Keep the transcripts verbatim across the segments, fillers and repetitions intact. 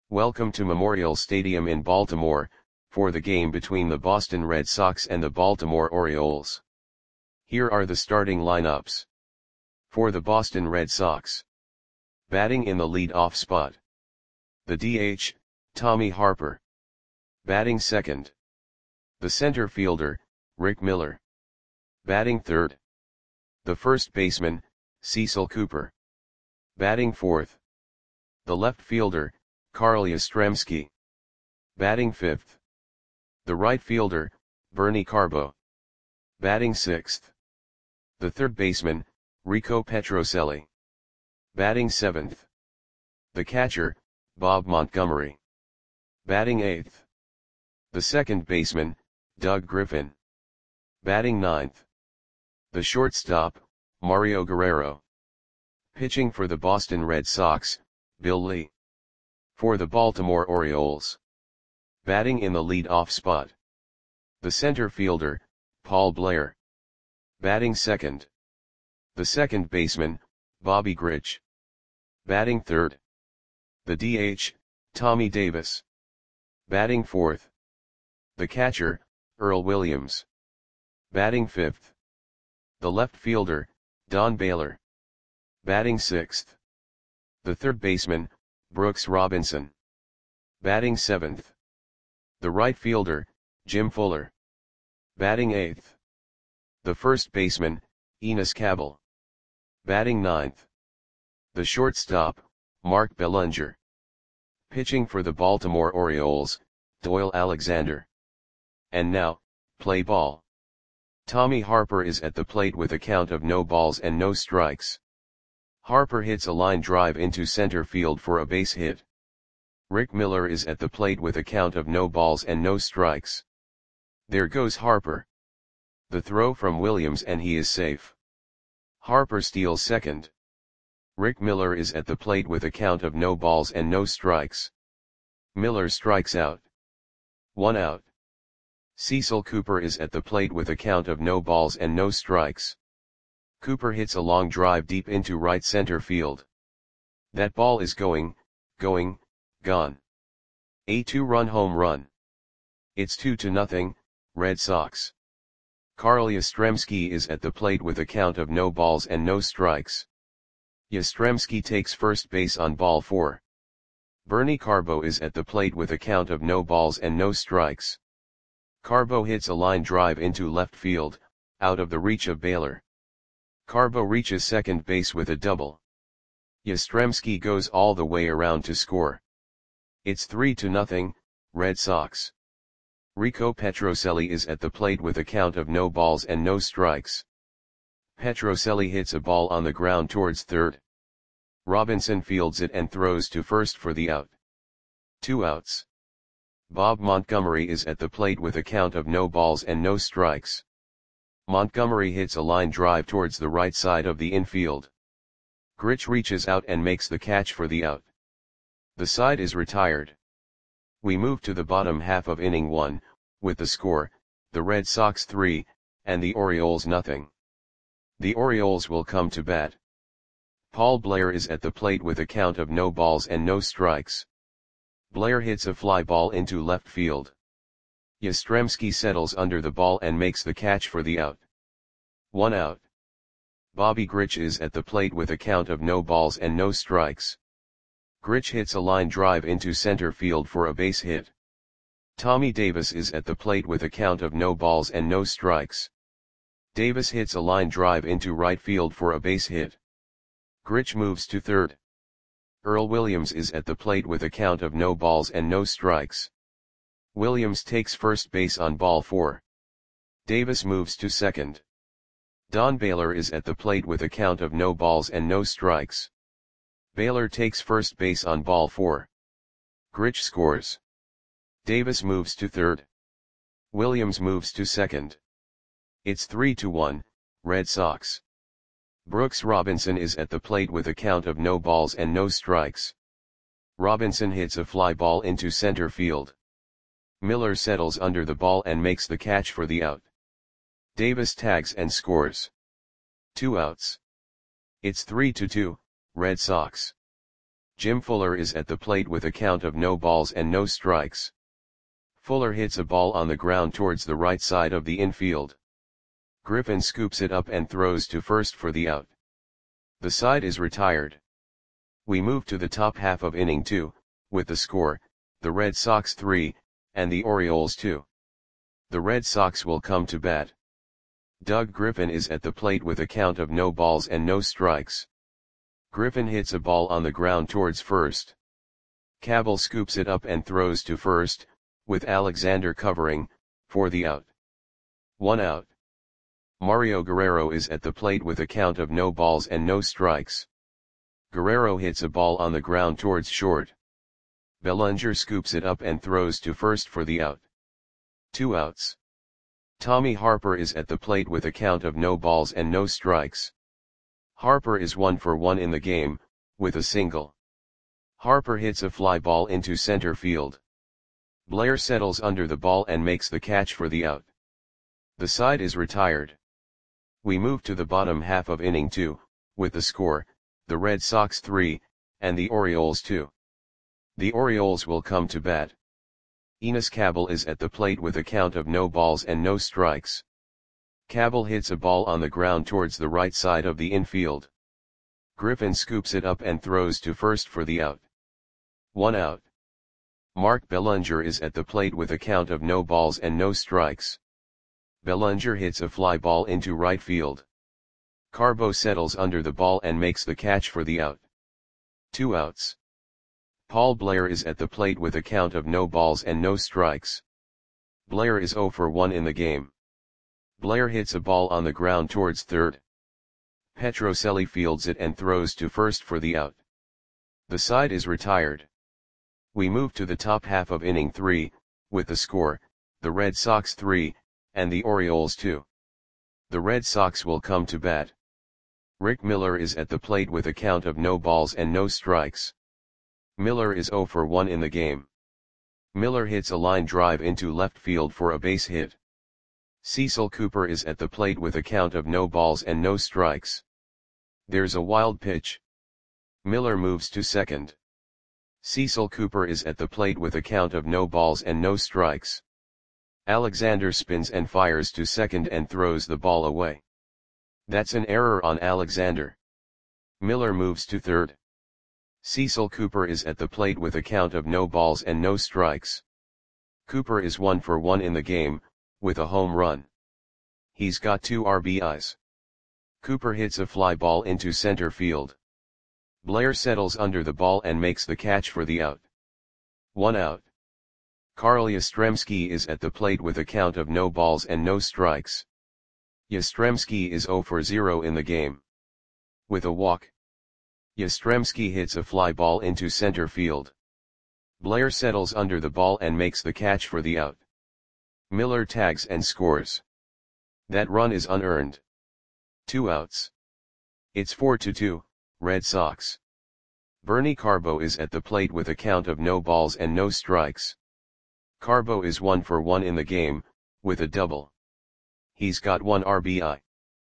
Welcome to Memorial Stadium in Baltimore, for the game between the Boston Red Sox and the Baltimore Orioles. Here are the starting lineups. For the Boston Red Sox. Batting in the lead-off spot. The D H, Tommy Harper. Batting second. The center fielder, Rick Miller. Batting third. The first baseman, Cecil Cooper. Batting fourth. The left fielder, Carl Yastrzemski. Batting fifth. The right fielder, Bernie Carbo. Batting sixth. The third baseman, Rico Petrocelli. Batting seventh. The catcher, Bob Montgomery. Batting eighth. The second baseman, Doug Griffin. Batting ninth. The shortstop, Mario Guerrero. Pitching for the Boston Red Sox, Bill Lee. For the Baltimore Orioles. Batting in the lead-off spot. The center fielder, Paul Blair. Batting second. The second baseman, Bobby Grich. Batting third. The D H, Tommy Davis. Batting fourth. The catcher, Earl Williams. Batting fifth. The left fielder, Don Baylor. Batting sixth. The third baseman, Brooks Robinson. Batting seventh. The right fielder, Jim Fuller. Batting eighth. The first baseman, Enos Cabell. Batting ninth. The shortstop, Mark Bellinger. Pitching for the Baltimore Orioles, Doyle Alexander. And now, play ball. Tommy Harper is at the plate with a count of no balls and no strikes. Harper hits a line drive into center field for a base hit. Rick Miller is at the plate with a count of no balls and no strikes. There goes Harper. The throw from Williams and he is safe. Harper steals second. Rick Miller is at the plate with a count of no balls and no strikes. Miller strikes out. One out. Cecil Cooper is at the plate with a count of no balls and no strikes. Cooper hits a long drive deep into right center field. That ball is going, going, gone. A two-run home run. It's two to nothing, Red Sox. Carl Yastrzemski is at the plate with a count of no balls and no strikes. Yastrzemski takes first base on ball four. Bernie Carbo is at the plate with a count of no balls and no strikes. Carbo hits a line drive into left field, out of the reach of Baylor. Carbo reaches second base with a double. Yastrzemski goes all the way around to score. It's three to nothing, Red Sox. Rico Petrocelli is at the plate with a count of no balls and no strikes. Petrocelli hits a ball on the ground towards third. Robinson fields it and throws to first for the out. Two outs. Bob Montgomery is at the plate with a count of no balls and no strikes. Montgomery hits a line drive towards the right side of the infield. Grich reaches out and makes the catch for the out. The side is retired. We move to the bottom half of inning one, with the score, the Red Sox three, and the Orioles nothing. The Orioles will come to bat. Paul Blair is at the plate with a count of no balls and no strikes. Blair hits a fly ball into left field. Yastrzemski settles under the ball and makes the catch for the out. One out. Bobby Grich is at the plate with a count of no balls and no strikes. Grich hits a line drive into center field for a base hit. Tommy Davis is at the plate with a count of no balls and no strikes. Davis hits a line drive into right field for a base hit. Grich moves to third. Earl Williams is at the plate with a count of no balls and no strikes. Williams takes first base on ball four. Davis moves to second. Don Baylor is at the plate with a count of no balls and no strikes. Baylor takes first base on ball four. Grich scores. Davis moves to third. Williams moves to second. It's three to one, Red Sox. Brooks Robinson is at the plate with a count of no balls and no strikes. Robinson hits a fly ball into center field. Miller settles under the ball and makes the catch for the out. Davis tags and scores. Two outs. It's three to two, Red Sox. Jim Fuller is at the plate with a count of no balls and no strikes. Fuller hits a ball on the ground towards the right side of the infield. Griffin scoops it up and throws to first for the out. The side is retired. We move to the top half of inning two, with the score, the Red Sox three, and the Orioles two. The Red Sox will come to bat. Doug Griffin is at the plate with a count of no balls and no strikes. Griffin hits a ball on the ground towards first. Cabell scoops it up and throws to first, with Alexander covering, for the out. One out. Mario Guerrero is at the plate with a count of no balls and no strikes. Guerrero hits a ball on the ground towards short. Bellinger scoops it up and throws to first for the out. Two outs. Tommy Harper is at the plate with a count of no balls and no strikes. Harper is one for one in the game, with a single. Harper hits a fly ball into center field. Blair settles under the ball and makes the catch for the out. The side is retired. We move to the bottom half of inning two, with the score, the Red Sox three, and the Orioles two. The Orioles will come to bat. Enos Cabell is at the plate with a count of no balls and no strikes. Cabell hits a ball on the ground towards the right side of the infield. Griffin scoops it up and throws to first for the out. One out. Mark Bellinger is at the plate with a count of no balls and no strikes. Bellinger hits a fly ball into right field. Carbo settles under the ball and makes the catch for the out. Two outs. Paul Blair is at the plate with a count of no balls and no strikes. Blair is zero for one in the game. Blair hits a ball on the ground towards third. Petrocelli fields it and throws to first for the out. The side is retired. We move to the top half of inning three, with the score, the Red Sox three, and the Orioles two. The Red Sox will come to bat. Rick Miller is at the plate with a count of no balls and no strikes. Miller is zero for one in the game. Miller hits a line drive into left field for a base hit. Cecil Cooper is at the plate with a count of no balls and no strikes. There's a wild pitch. Miller moves to second. Cecil Cooper is at the plate with a count of no balls and no strikes. Alexander spins and fires to second and throws the ball away. That's an error on Alexander. Miller moves to third. Cecil Cooper is at the plate with a count of no balls and no strikes. Cooper is one for one in the game, with a home run. He's got two R B Is. Cooper hits a fly ball into center field. Blair settles under the ball and makes the catch for the out. One out. Carl Yastrzemski is at the plate with a count of no balls and no strikes. Yastrzemski is zero for zero in the game. With a walk. Yastrzemski hits a fly ball into center field. Blair settles under the ball and makes the catch for the out. Miller tags and scores. That run is unearned. Two outs. It's four to two, Red Sox. Bernie Carbo is at the plate with a count of no balls and no strikes. Carbo is one for one in the game, with a double. He's got one R B I.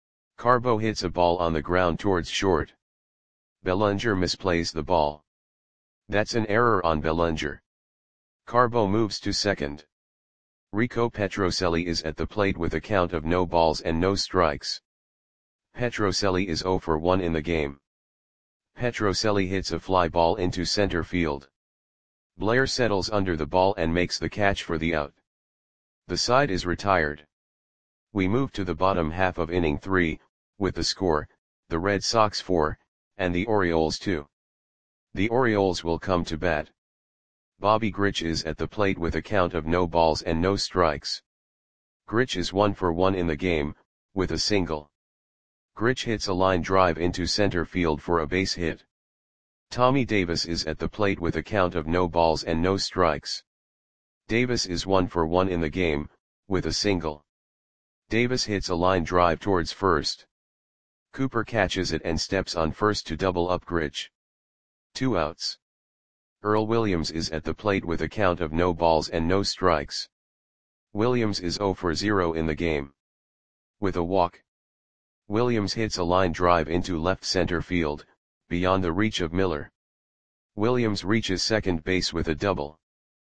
Carbo hits a ball on the ground towards short. Bellinger misplays the ball. That's an error on Bellinger. Carbo moves to second. Rico Petrocelli is at the plate with a count of no balls and no strikes. Petrocelli is zero for one in the game. Petrocelli hits a fly ball into center field. Blair settles under the ball and makes the catch for the out. The side is retired. We move to the bottom half of inning three, with the score, the Red Sox four, and the Orioles two. The Orioles will come to bat. Bobby Grich is at the plate with a count of no balls and no strikes. Grich is one for one in the game, with a single. Grich hits a line drive into center field for a base hit. Tommy Davis is at the plate with a count of no balls and no strikes. Davis is one for one in the game, with a single. Davis hits a line drive towards first. Cooper catches it and steps on first to double up Grich. Two outs. Earl Williams is at the plate with a count of no balls and no strikes. Williams is zero for zero in the game. With a walk. Williams hits a line drive into left center field, beyond the reach of Miller. Williams reaches second base with a double.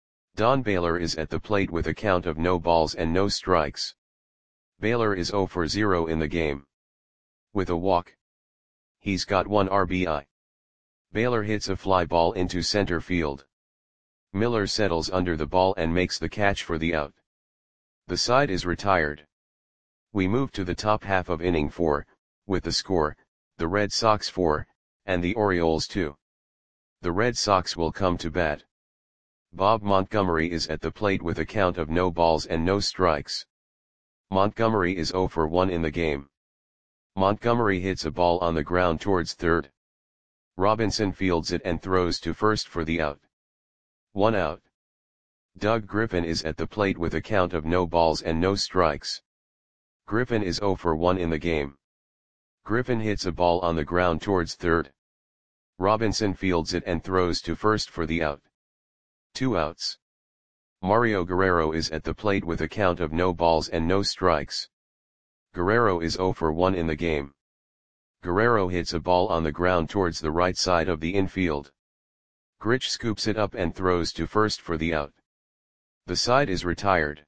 Don Baylor is at the plate with a count of no balls and no strikes. Baylor is zero for zero in the game. With a walk, he's got one R B I. Baylor hits a fly ball into center field. Miller settles under the ball and makes the catch for the out. The side is retired. We move to the top half of inning four, with the score, the Red Sox four, and the Orioles two. The Red Sox will come to bat. Bob Montgomery is at the plate with a count of no balls and no strikes. Montgomery is zero for one in the game. Montgomery hits a ball on the ground towards third. Robinson fields it and throws to first for the out. One out. Doug Griffin is at the plate with a count of no balls and no strikes. Griffin is zero for one in the game. Griffin hits a ball on the ground towards third. Robinson fields it and throws to first for the out. Two outs. Mario Guerrero is at the plate with a count of no balls and no strikes. Guerrero is zero for one in the game. Guerrero hits a ball on the ground towards the right side of the infield. Grich scoops it up and throws to first for the out. The side is retired.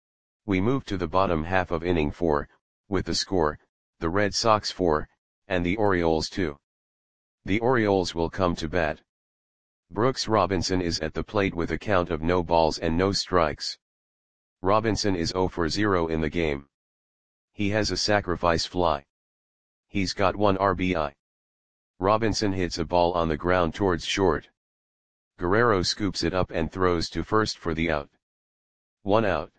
We move to the bottom half of inning four, with the score, the Red Sox four, and the Orioles two. The Orioles will come to bat. Brooks Robinson is at the plate with a count of no balls and no strikes. Robinson is zero for zero in the game. He has a sacrifice fly. He's got one R B I. Robinson hits a ball on the ground towards short. Guerrero scoops it up and throws to first for the out. One out.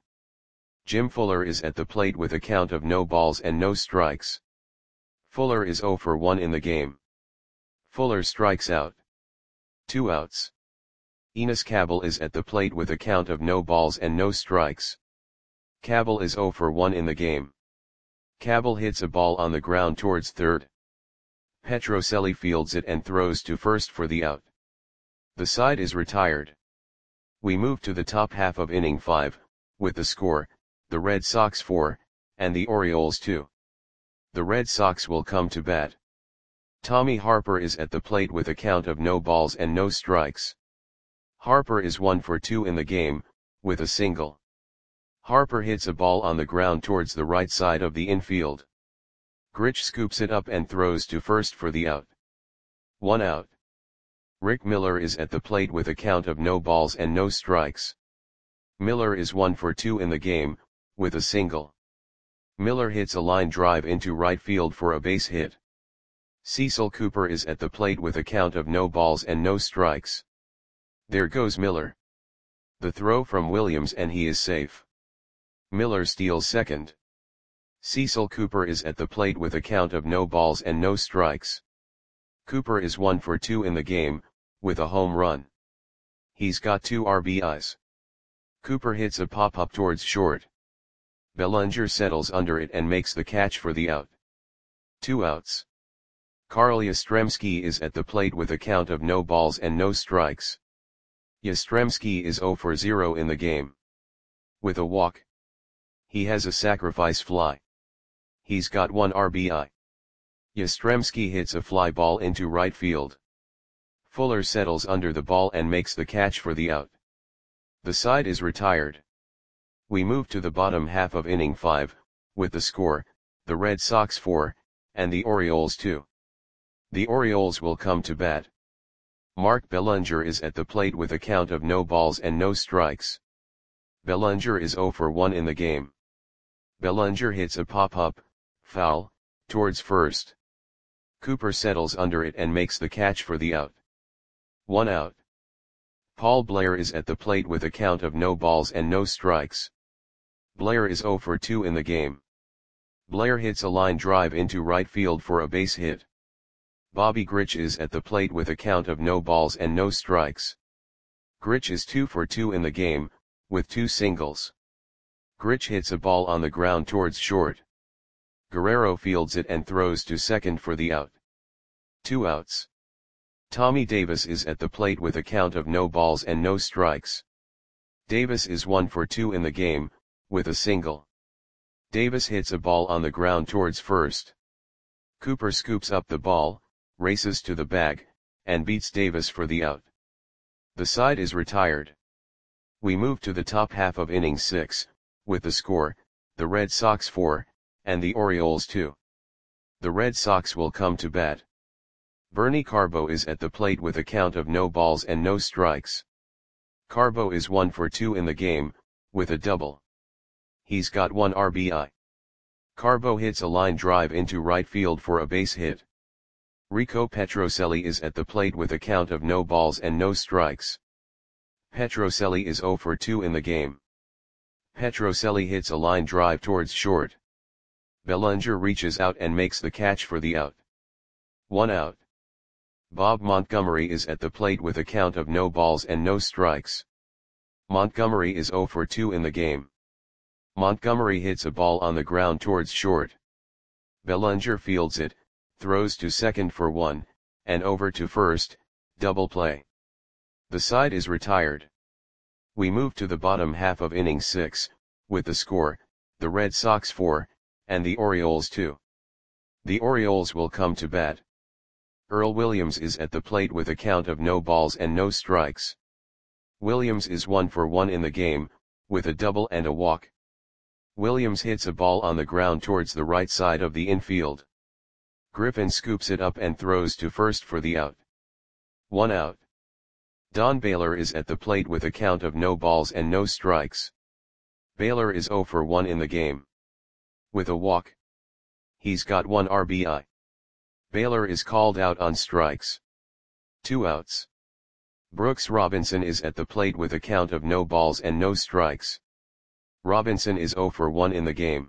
Jim Fuller is at the plate with a count of no balls and no strikes. Fuller is zero for one in the game. Fuller strikes out. Two outs. Enos Cabell is at the plate with a count of no balls and no strikes. Cabell is zero for one in the game. Cabell hits a ball on the ground towards third. Petrocelli fields it and throws to first for the out. The side is retired. We move to the top half of inning five, with the score, the Red Sox four, and the Orioles two. The Red Sox will come to bat. Tommy Harper is at the plate with a count of no balls and no strikes. Harper is one for two in the game, with a single. Harper hits a ball on the ground towards the right side of the infield. Grich scoops it up and throws to first for the out. One out. Rick Miller is at the plate with a count of no balls and no strikes. Miller is one for two in the game, with a single. Miller hits a line drive into right field for a base hit. Cecil Cooper is at the plate with a count of no balls and no strikes. There goes Miller. The throw from Williams and he is safe. Miller steals second. Cecil Cooper is at the plate with a count of no balls and no strikes. Cooper is one for two in the game, with a home run. He's got two R B Is. Cooper hits a pop-up towards short. Bellinger settles under it and makes the catch for the out. Two outs. Carl Yastrzemski is at the plate with a count of no balls and no strikes. Yastrzemski is zero for zero in the game. With a walk, he has a sacrifice fly. He's got one R B I. Yastrzemski hits a fly ball into right field. Fuller settles under the ball and makes the catch for the out. The side is retired. We move to the bottom half of inning five, with the score, the Red Sox four, and the Orioles two. The Orioles will come to bat. Mark Bellinger is at the plate with a count of no balls and no strikes. Bellinger is zero for one in the game. Bellinger hits a pop-up, foul, towards first. Cooper settles under it and makes the catch for the out. One out. Paul Blair is at the plate with a count of no balls and no strikes. Blair is zero for two in the game. Blair hits a line drive into right field for a base hit. Bobby Grich is at the plate with a count of no balls and no strikes. Grich is two for two in the game, with two singles. Grich hits a ball on the ground towards short. Guerrero fields it and throws to second for the out. Two outs. Tommy Davis is at the plate with a count of no balls and no strikes. Davis is one for two in the game, with a single. Davis hits a ball on the ground towards first. Cooper scoops up the ball, races to the bag, and beats Davis for the out. The side is retired. We move to the top half of inning six, with the score, the Red Sox four, and the Orioles two. The Red Sox will come to bat. Bernie Carbo is at the plate with a count of no balls and no strikes. Carbo is one for two in the game, with a double. He's got one R B I. Carbo hits a line drive into right field for a base hit. Rico Petrocelli is at the plate with a count of no balls and no strikes. Petrocelli is zero for two in the game. Petrocelli hits a line drive towards short. Bellinger reaches out and makes the catch for the out. One out. Bob Montgomery is at the plate with a count of no balls and no strikes. Montgomery is zero for two in the game. Montgomery hits a ball on the ground towards short. Bellinger fields it, throws to second for one, and over to first, double play. The side is retired. We move to the bottom half of inning six, with the score, the Red Sox four, and the Orioles two. The Orioles will come to bat. Earl Williams is at the plate with a count of no balls and no strikes. Williams is one for one in the game, with a double and a walk. Williams hits a ball on the ground towards the right side of the infield. Griffin scoops it up and throws to first for the out. One out. Don Baylor is at the plate with a count of no balls and no strikes. Baylor is zero for one in the game. With a walk. He's got one R B I. Baylor is called out on strikes. Two outs. Brooks Robinson is at the plate with a count of no balls and no strikes. Robinson is zero for one in the game.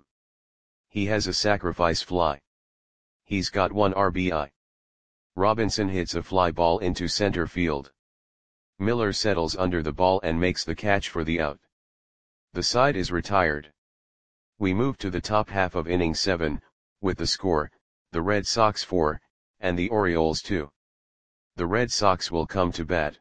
He has a sacrifice fly. He's got one R B I. Robinson hits a fly ball into center field. Miller settles under the ball and makes the catch for the out. The side is retired. We move to the top half of inning seven, with the score, the Red Sox four, and the Orioles two. The Red Sox will come to bat.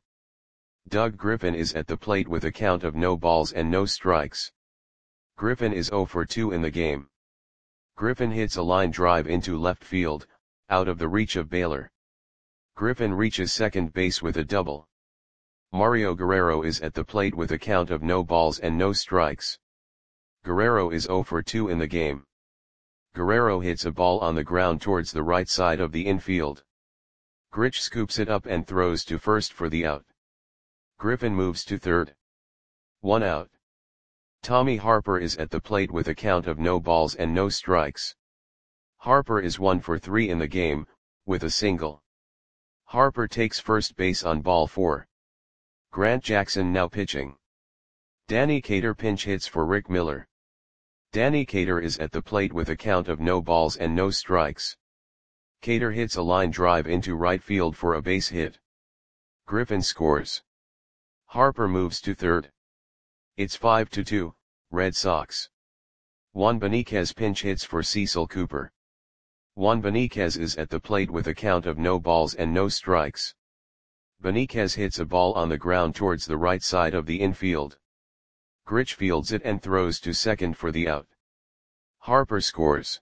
Doug Griffin is at the plate with a count of no balls and no strikes. Griffin is zero for two in the game. Griffin hits a line drive into left field, out of the reach of Baylor. Griffin reaches second base with a double. Mario Guerrero is at the plate with a count of no balls and no strikes. Guerrero is zero for two in the game. Guerrero hits a ball on the ground towards the right side of the infield. Grich scoops it up and throws to first for the out. Griffin moves to third. One out. Tommy Harper is at the plate with a count of no balls and no strikes. Harper is one for three in the game, with a single. Harper takes first base on ball four. Grant Jackson now pitching. Danny Cater pinch hits for Rick Miller. Danny Cater is at the plate with a count of no balls and no strikes. Cater hits a line drive into right field for a base hit. Griffin scores. Harper moves to third. It's five to two, Red Sox. Juan Beniquez pinch hits for Cecil Cooper. Juan Beniquez is at the plate with a count of no balls and no strikes. Beniquez hits a ball on the ground towards the right side of the infield. Grich fields it and throws to second for the out. Harper scores.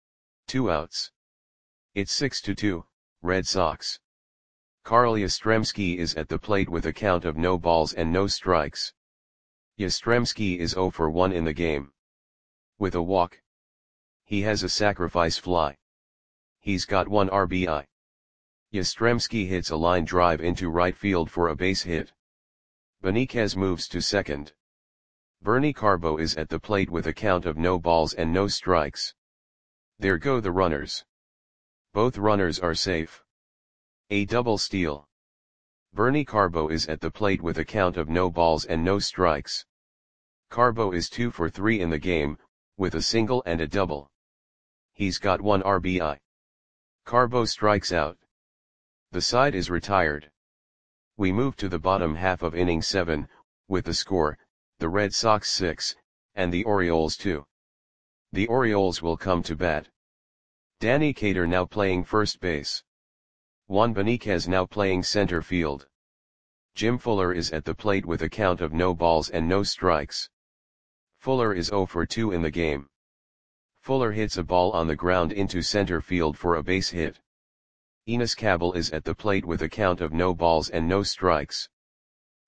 Two outs. It's six to two, Red Sox. Carl Yastrzemski is at the plate with a count of no balls and no strikes. Yastrzemski is zero for one in the game. With a walk. He has a sacrifice fly. He's got one R B I. Yastrzemski hits a line drive into right field for a base hit. Beniquez moves to second. Bernie Carbo is at the plate with a count of no balls and no strikes. There go the runners. Both runners are safe. A double steal. Bernie Carbo is at the plate with a count of no balls and no strikes. Carbo is two for three in the game, with a single and a double. He's got one R B I. Carbo strikes out. The side is retired. We move to the bottom half of inning seven, with the score, the Red Sox six, and the Orioles two. The Orioles will come to bat. Danny Cater now playing first base. Juan Beniquez now playing center field. Jim Fuller is at the plate with a count of no balls and no strikes. Fuller is zero for two in the game. Fuller hits a ball on the ground into center field for a base hit. Enos Cabell is at the plate with a count of no balls and no strikes.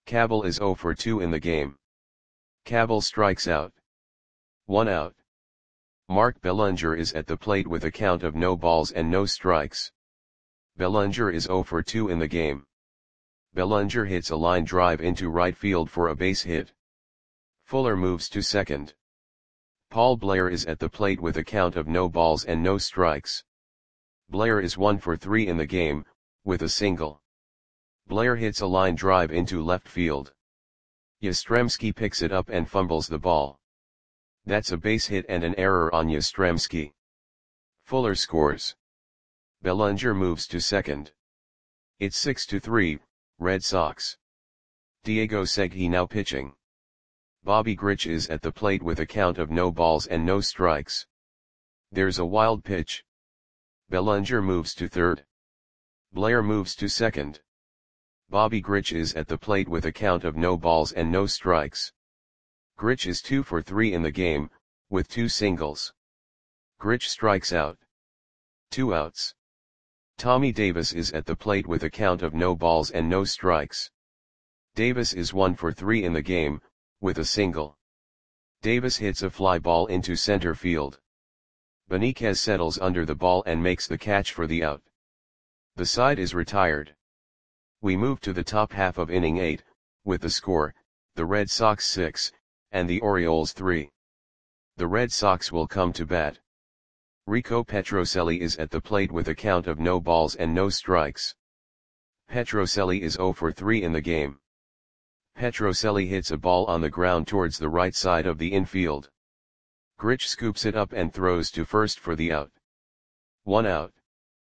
Cabell is zero for two in the game. Cabell strikes out. One out. Mark Bellinger is at the plate with a count of no balls and no strikes. Bellinger is zero for two in the game. Bellinger hits a line drive into right field for a base hit. Fuller moves to second. Paul Blair is at the plate with a count of no balls and no strikes. Blair is one for three in the game, with a single. Blair hits a line drive into left field. Yastrzemski picks it up and fumbles the ball. That's a base hit and an error on Yastrzemski. Fuller scores. Bellinger moves to second. It's six to three, Red Sox. Diego Segui now pitching. Bobby Grich is at the plate with a count of no balls and no strikes. There's a wild pitch. Bellinger moves to third. Blair moves to second. Bobby Grich is at the plate with a count of no balls and no strikes. Grich is two for three in the game, with two singles. Grich strikes out. Two outs. Tommy Davis is at the plate with a count of no balls and no strikes. Davis is one for three in the game, with a single. Davis hits a fly ball into center field. Benitez settles under the ball and makes the catch for the out. The side is retired. We move to the top half of inning eight, with the score, the Red Sox six, and the Orioles three. The Red Sox will come to bat. Rico Petrocelli is at the plate with a count of no balls and no strikes. Petrocelli is zero for three in the game. Petrocelli hits a ball on the ground towards the right side of the infield. Grich scoops it up and throws to first for the out. One out.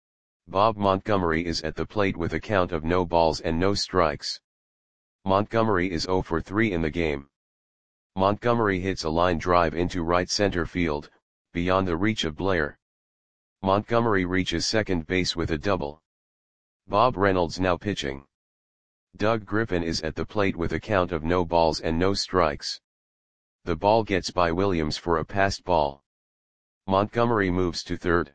Bob Montgomery is at the plate with a count of no balls and no strikes. Montgomery is zero for three in the game. Montgomery hits a line drive into right center field, beyond the reach of Blair. Montgomery reaches second base with a double. Bob Reynolds now pitching. Doug Griffin is at the plate with a count of no balls and no strikes. The ball gets by Williams for a passed ball. Montgomery moves to third.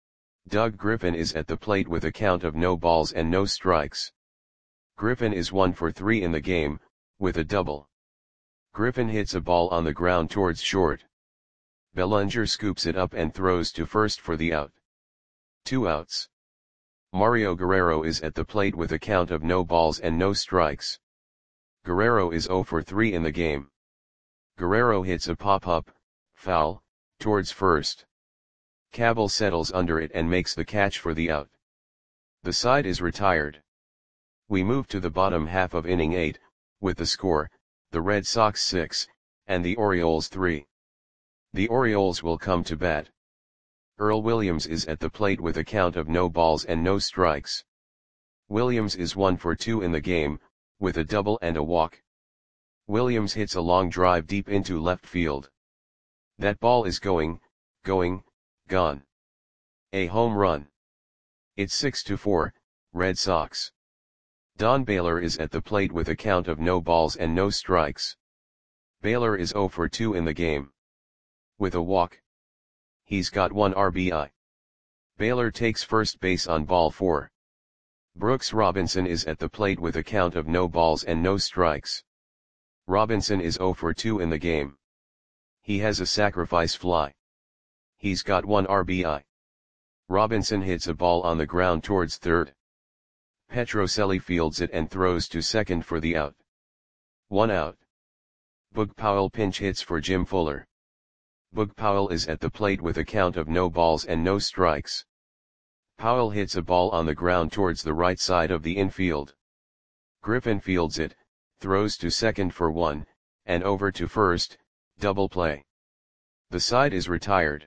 Doug Griffin is at the plate with a count of no balls and no strikes. Griffin is one for three in the game, with a double. Griffin hits a ball on the ground towards short. Bellinger scoops it up and throws to first for the out. Two outs. Mario Guerrero is at the plate with a count of no balls and no strikes. Guerrero is zero for three in the game. Guerrero hits a pop-up, foul, towards first. Cabell settles under it and makes the catch for the out. The side is retired. We move to the bottom half of inning eight, with the score, the Red Sox six, and the Orioles three. The Orioles will come to bat. Earl Williams is at the plate with a count of no balls and no strikes. Williams is one for two in the game, with a double and a walk. Williams hits a long drive deep into left field. That ball is going, going, gone. A home run. It's six to four, Red Sox. Don Baylor is at the plate with a count of no balls and no strikes. Baylor is zero for two in the game. With a walk. He's got one R B I. Baylor takes first base on ball four. Brooks Robinson is at the plate with a count of no balls and no strikes. Robinson is zero for two in the game. He has a sacrifice fly. He's got one R B I. Robinson hits a ball on the ground towards third. Petrocelli fields it and throws to second for the out. One out. Boog Powell pinch hits for Jim Fuller. Boog Powell is at the plate with a count of no balls and no strikes. Powell hits a ball on the ground towards the right side of the infield. Griffin fields it, throws to second for one, and over to first, double play. The side is retired.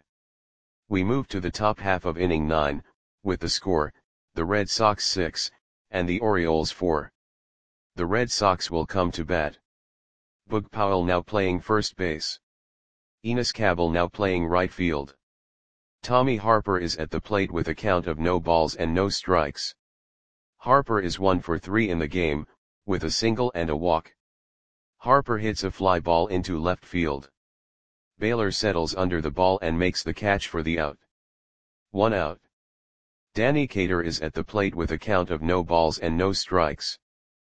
We move to the top half of inning nine, with the score, the Red Sox six, and the Orioles four. The Red Sox will come to bat. Boog Powell now playing first base. Enos Cabell now playing right field. Tommy Harper is at the plate with a count of no balls and no strikes. Harper is one for three in the game, with a single and a walk. Harper hits a fly ball into left field. Baylor settles under the ball and makes the catch for the out. One out. Danny Cater is at the plate with a count of no balls and no strikes.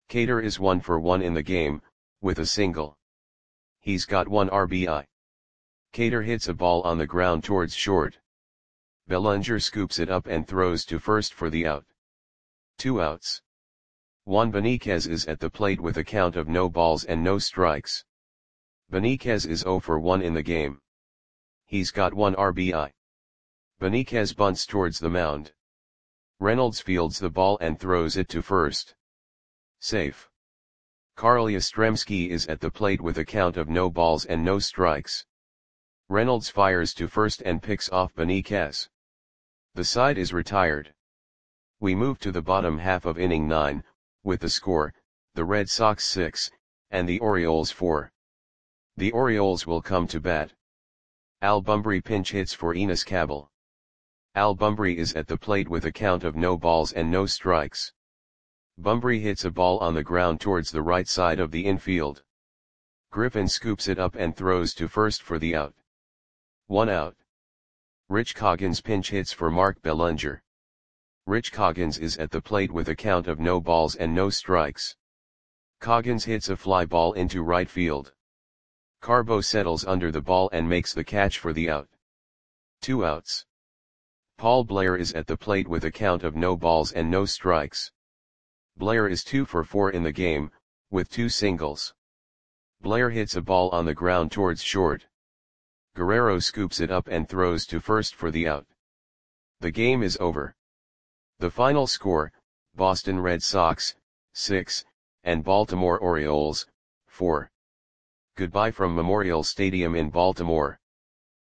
Cater is one for one in the game, with a single. He's got one R B I. Cater hits a ball on the ground towards short. Bellinger scoops it up and throws to first for the out. Two outs. Juan Benitez is at the plate with a count of no balls and no strikes. Benitez is zero for one in the game. He's got one R B I. Benitez bunts towards the mound. Reynolds fields the ball and throws it to first. Safe. Carl Yastrzemski is at the plate with a count of no balls and no strikes. Reynolds fires to first and picks off Benitez. The side is retired. We move to the bottom half of inning nine, with the score, the Red Sox six, and the Orioles four. The Orioles will come to bat. Al Bumbry pinch hits for Enos Cabell. Al Bumbry is at the plate with a count of no balls and no strikes. Bumbry hits a ball on the ground towards the right side of the infield. Griffin scoops it up and throws to first for the out. One out. Rich Coggins pinch hits for Mark Bellinger. Rich Coggins is at the plate with a count of no balls and no strikes. Coggins hits a fly ball into right field. Carbo settles under the ball and makes the catch for the out. Two outs. Paul Blair is at the plate with a count of no balls and no strikes. Blair is two for four in the game, with two singles. Blair hits a ball on the ground towards short. Guerrero scoops it up and throws to first for the out. The game is over. The final score, Boston Red Sox, six, and Baltimore Orioles, four. Goodbye from Memorial Stadium in Baltimore.